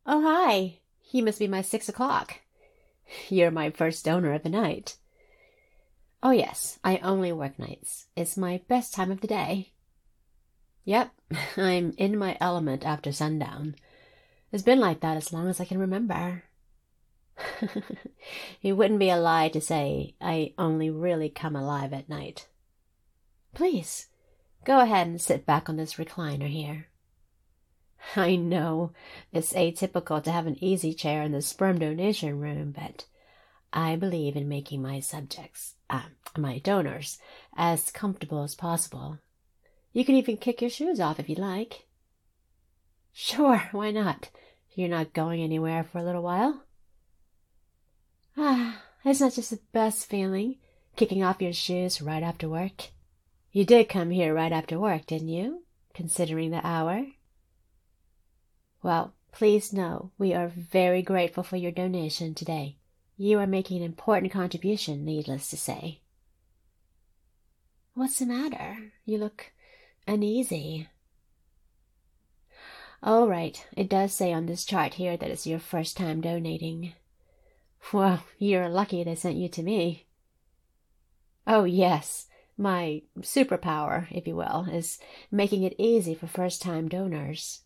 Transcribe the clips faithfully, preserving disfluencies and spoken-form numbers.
Oh, hi. You must be my six o'clock. You're my first donor of the night. Oh, yes, I only work nights. It's my best time of the day. Yep, I'm in my element after sundown. It's been like that as long as I can remember. It wouldn't be a lie to say I only really come alive at night. Please, go ahead and sit back on this recliner here. I know it's atypical to have an easy chair in the sperm donation room, but I believe in making my subjects, uh, my donors, as comfortable as possible. You can even kick your shoes off if you like. Sure, why not? You're not going anywhere for a little while. Ah, it's not just the best feeling, kicking off your shoes right after work. You did come here right after work, didn't you? Considering the hour. Well, please know we are very grateful for your donation today. You are making an important contribution, needless to say. What's the matter? You look uneasy. Oh, right. It does say on this chart here that it's your first time donating. Well, you're lucky they sent you to me. Oh, yes. My superpower, if you will, is making it easy for first-time donors.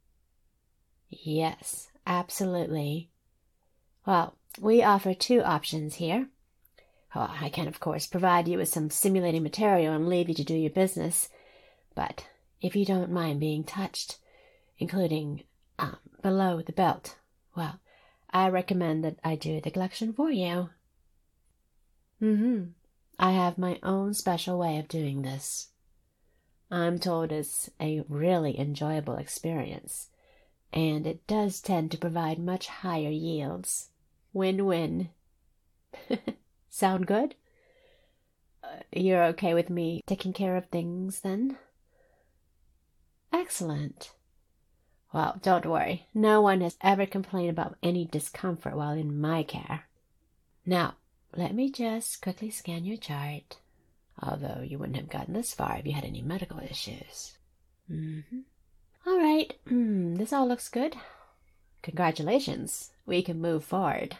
Yes, absolutely. Well, we offer two options here. Oh, I can, of course, provide you with some simulating material and leave you to do your business. But if you don't mind being touched, including um, below the belt, well, I recommend that I do the collection for you. Mm-hmm. I have my own special way of doing this. I'm told it's a really enjoyable experience, and it does tend to provide much higher yields. Win-win. Sound good? Uh, you're okay with me taking care of things, then? Excellent. Well, don't worry. No one has ever complained about any discomfort while in my care. Now, let me just quickly scan your chart. Although you wouldn't have gotten this far if you had any medical issues. Mm-hmm. All right. Mm, this all looks good. Congratulations. We can move forward.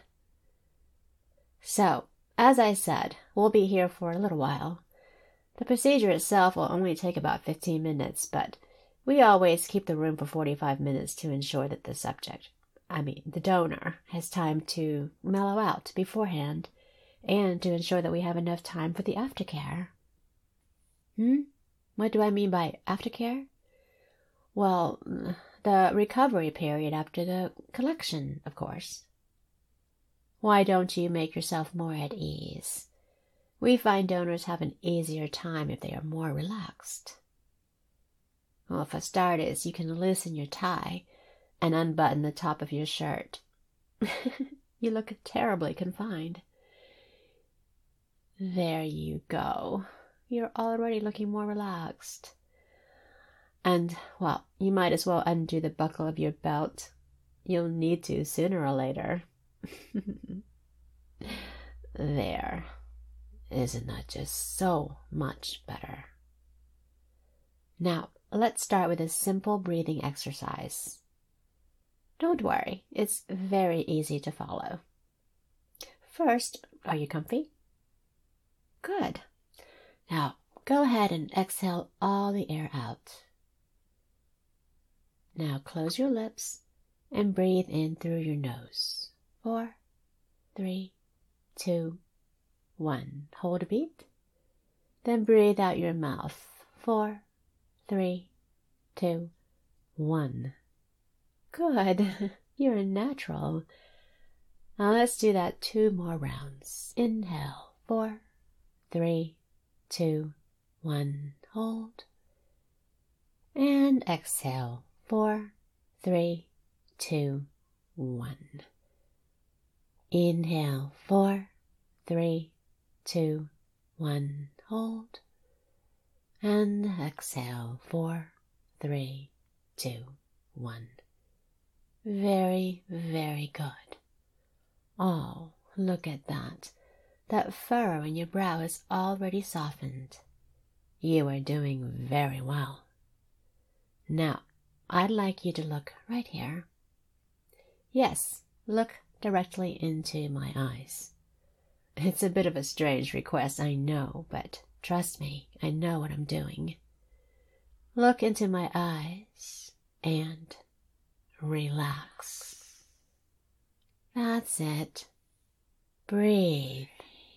So, as I said, we'll be here for a little while. The procedure itself will only take about fifteen minutes, but we always keep the room for forty-five minutes to ensure that the subject, I mean the donor, has time to mellow out beforehand, and to ensure that we have enough time for the aftercare. Hmm? What do I mean by aftercare? Well, the recovery period after the collection, of course. Why don't you make yourself more at ease? We find donors have an easier time if they are more relaxed. Well, for starters, you can loosen your tie and unbutton the top of your shirt. You look terribly confined. There you go. You're already looking more relaxed. And, well, you might as well undo the buckle of your belt. You'll need to sooner or later. There. Isn't that just so much better? Now, let's start with a simple breathing exercise. Don't worry, it's very easy to follow. First, are you comfy? Good. Now, go ahead and exhale all the air out. Now close your lips and breathe in through your nose. Four, three, two, one. Hold a beat. Then breathe out your mouth. Four, three, two, one. Good. You're a natural. Now let's do that two more rounds. Inhale. Four, three, two, one. Hold. And exhale. Four, three, two, one. Inhale. Four, three, two, one. Hold. And exhale. Four, three, two, one. Very, very good. Oh, look at that. That furrow in your brow is already softened. You are doing very well. Now, I'd like you to look right here. Yes, look directly into my eyes. It's a bit of a strange request, I know, but trust me, I know what I'm doing. Look into my eyes and relax. That's it. Breathe.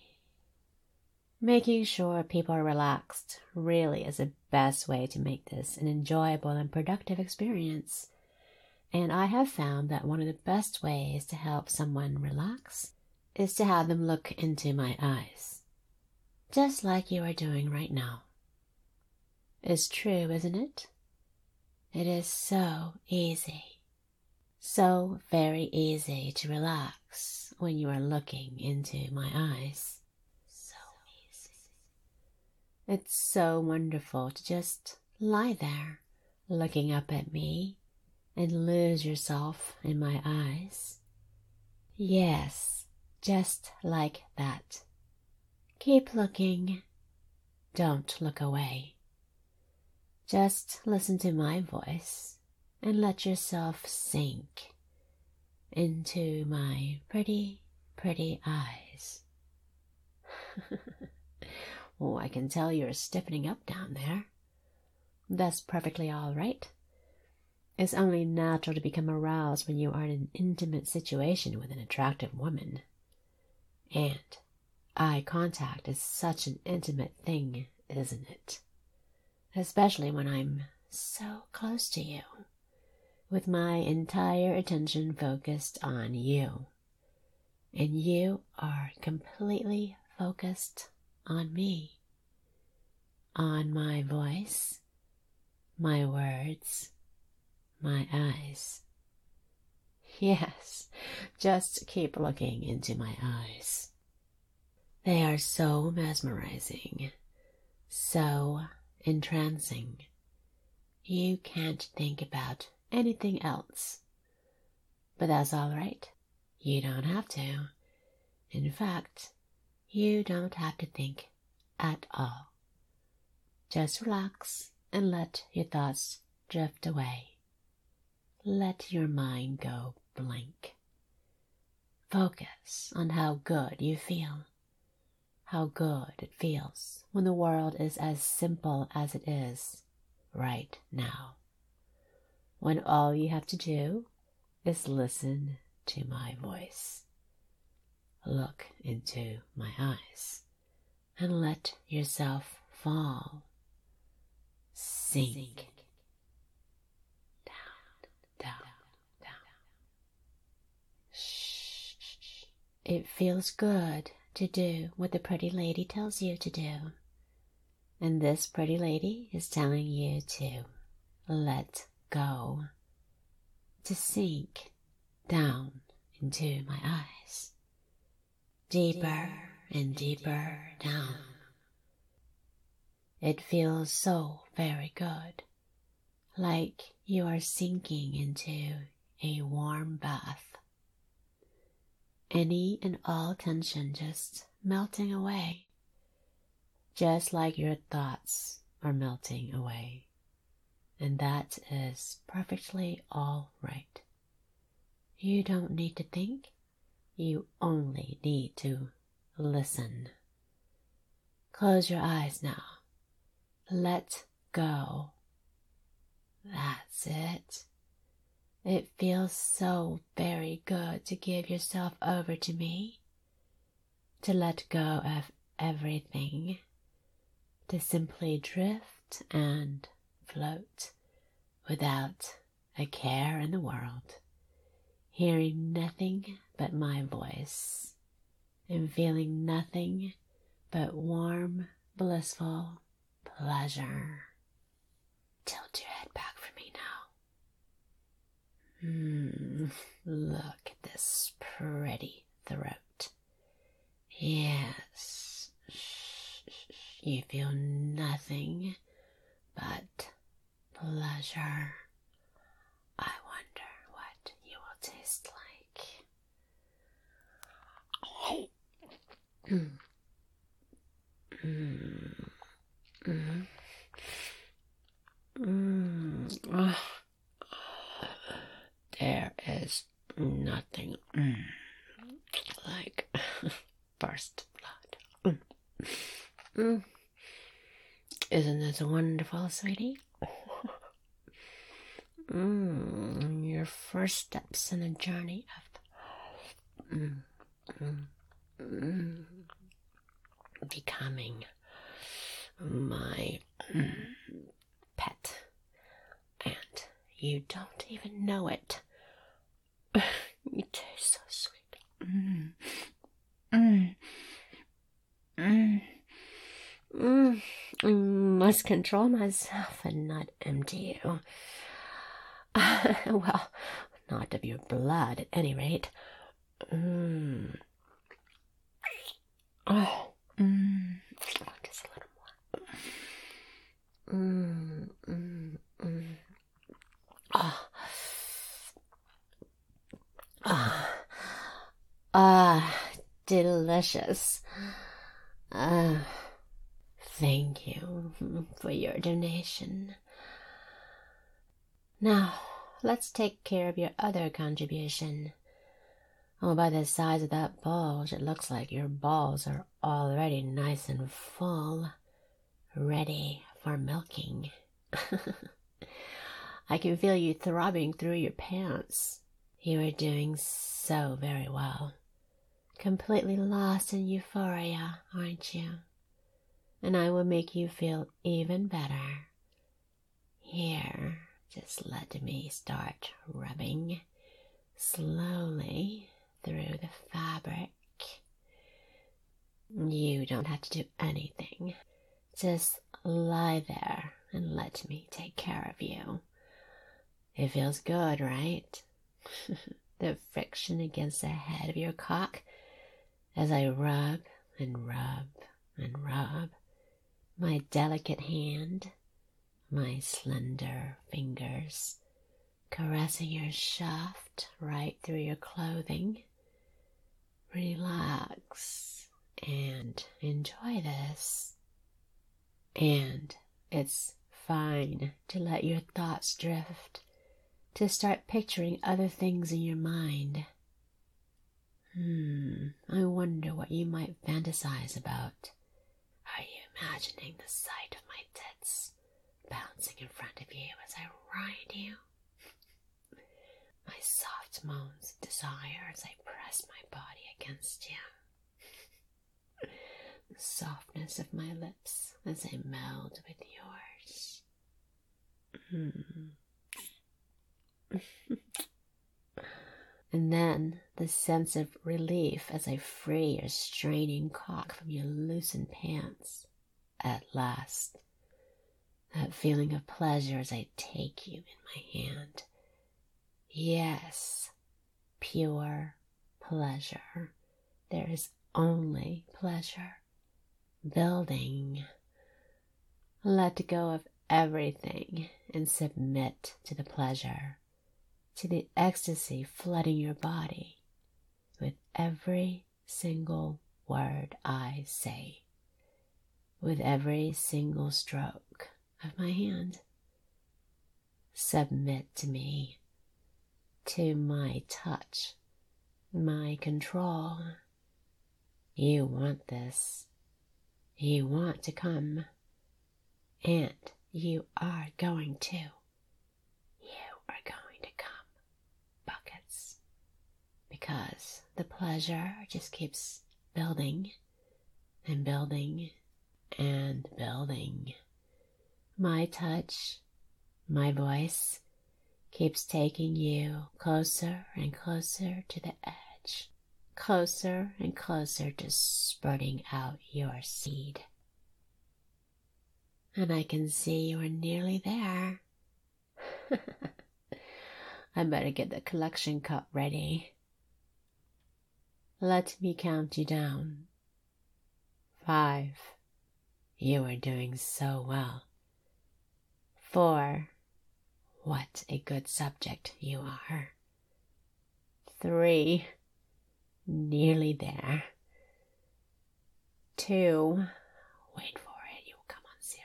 Making sure people are relaxed really is the best way to make this an enjoyable and productive experience. And I have found that one of the best ways to help someone relax is to have them look into my eyes, just like you are doing right now. It's true, isn't it? It is so easy. So very easy to relax when you are looking into my eyes. So easy. It's so wonderful to just lie there, looking up at me, and lose yourself in my eyes. Yes, just like that. Keep looking. Don't look away. Just listen to my voice and let yourself sink into my pretty, pretty eyes. Oh, I can tell you're stiffening up down there. That's perfectly all right. It's only natural to become aroused when you are in an intimate situation with an attractive woman. And eye contact is such an intimate thing, isn't it? Especially when I'm so close to you, with my entire attention focused on you. And you are completely focused on me, on my voice, my words, my eyes. Yes, just keep looking into my eyes. They are so mesmerizing, so entrancing. You can't think about anything else. But that's all right. You don't have to. In fact, you don't have to think at all. Just relax and let your thoughts drift away. Let your mind go blank. Focus on how good you feel. How good it feels when the world is as simple as it is right now. When all you have to do is listen to my voice. Look into my eyes and let yourself fall. Sink down, down, down. Shh. It feels good to do what the pretty lady tells you to do. And this pretty lady is telling you to let go, to sink down into my eyes, deeper and deeper down. It feels so very good, like you are sinking into a warm bath. Any and all tension just melting away, just like your thoughts are melting away. And that is perfectly all right. You don't need to think, you only need to listen. Close your eyes now. Let go. That's it. It feels so very good to give yourself over to me, to let go of everything, to simply drift and float without a care in the world, hearing nothing but my voice and feeling nothing but warm, blissful pleasure. Tilt your head back for me now. Hmm, look at this pretty throat. Yes, you feel nothing but pleasure. I wonder what you will taste like. Mm. Mm. Mm. Mm. Oh. There is Nothing mm, like first blood. Mm. Mm. Isn't this wonderful, sweetie? Mm, your first steps in the journey of mm, mm, mm, becoming my mm, pet. And you don't even know it. You taste so sweet. Mm. Mm. Mm. Mm. I must control myself and not empty you. Well, not of your blood, at any rate. Mm. Oh. Mm. Oh, just a little more. Mm. Mm. Mm. Ah. Ah. Ah. Delicious. Ah. Thank you for your donation. Now, let's take care of your other contribution. Oh, by the size of that bulge, it looks like your balls are already nice and full, ready for milking. I can feel you throbbing through your pants. You are doing so very well. Completely lost in euphoria, aren't you? And I will make you feel even better. Here, just let me start rubbing slowly through the fabric. You don't have to do anything. Just lie there and let me take care of you. It feels good, right? The friction against the head of your cock as I rub and rub and rub. My delicate hand, my slender fingers, caressing your shaft right through your clothing. Relax and enjoy this. And it's fine to let your thoughts drift, to start picturing other things in your mind. Hmm, I wonder what you might fantasize about. Are you imagining the sight of my tits bouncing in front of you as I ride you? My soft moans of desire as I press my body against you. The softness of my lips as I meld with yours. Hmm. And then the sense of relief as I free your straining cock from your loosened pants. At last, that feeling of pleasure as I take you in my hand. Yes, pure pleasure. There is only pleasure. Building. Let go of everything and submit to the pleasure, to the ecstasy flooding your body with every single word I say, with every single stroke of my hand. Submit to me, to my touch, my control. You want this. You want to come. And you are going to. You are going to come. Buckets. Because the pleasure just keeps building and building and building. My touch, my voice keeps taking you closer and closer to the edge, closer and closer to spurting out your seed. And I can see you are nearly there. I better get the collection cup ready. Let me count you down. Five. You are doing so well. Four. What a good subject you are. Three. Nearly there. Two. Wait for it, you'll come on zero.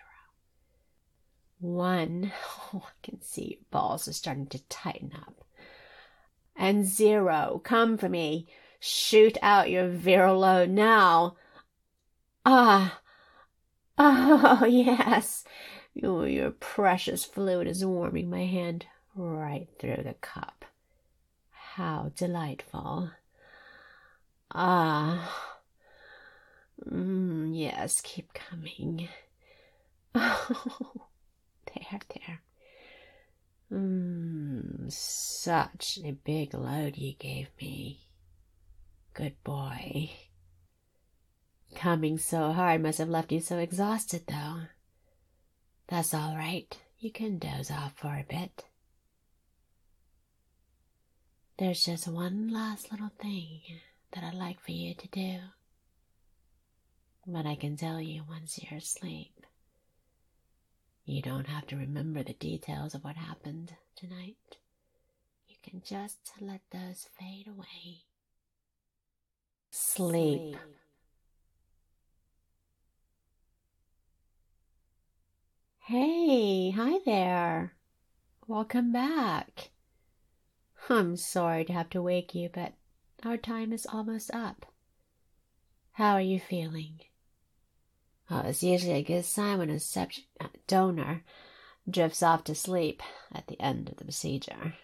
One. Oh, I can see your balls are starting to tighten up. And Zero, come for me. Shoot out your virile load now. Ah, oh, yes. Oh, your precious fluid is warming my hand right through the cup. How delightful. Ah, mm, yes, keep coming. Oh, there, there. Mm, such a big load you gave me. Good boy. Coming so hard must have left you so exhausted, though. That's all right. You can doze off for a bit. There's just one last little thing that I'd like for you to do. But I can tell you once you're asleep. You don't have to remember the details of what happened tonight. You can just let those fade away. Sleep. Sleep. Hey, hi there. Welcome back. I'm sorry to have to wake you, but our time is almost up. How are you feeling? Oh, it's usually a good sign when a subject, uh, donor drifts off to sleep at the end of the procedure.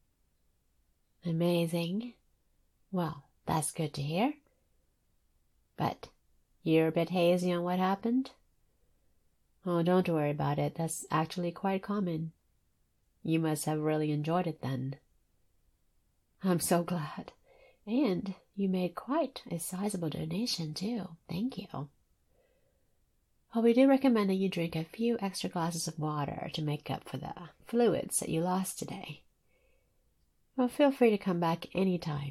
Amazing. Well, that's good to hear. But you're a bit hazy on what happened? Oh, don't worry about it. That's actually quite common. You must have really enjoyed it then. I'm so glad. And you made quite a sizable donation, too. Thank you. Well, we do recommend that you drink a few extra glasses of water to make up for the fluids that you lost today. Well, feel free to come back anytime.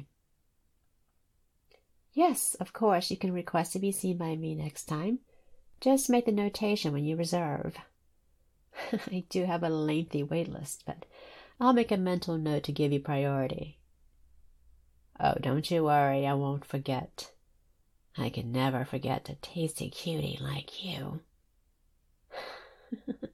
Yes, of course, you can request to be seen by me next time. Just make the notation when you reserve. I do have a lengthy wait list, but I'll make a mental note to give you priority. Oh, don't you worry, I won't forget. I can never forget a tasty cutie like you.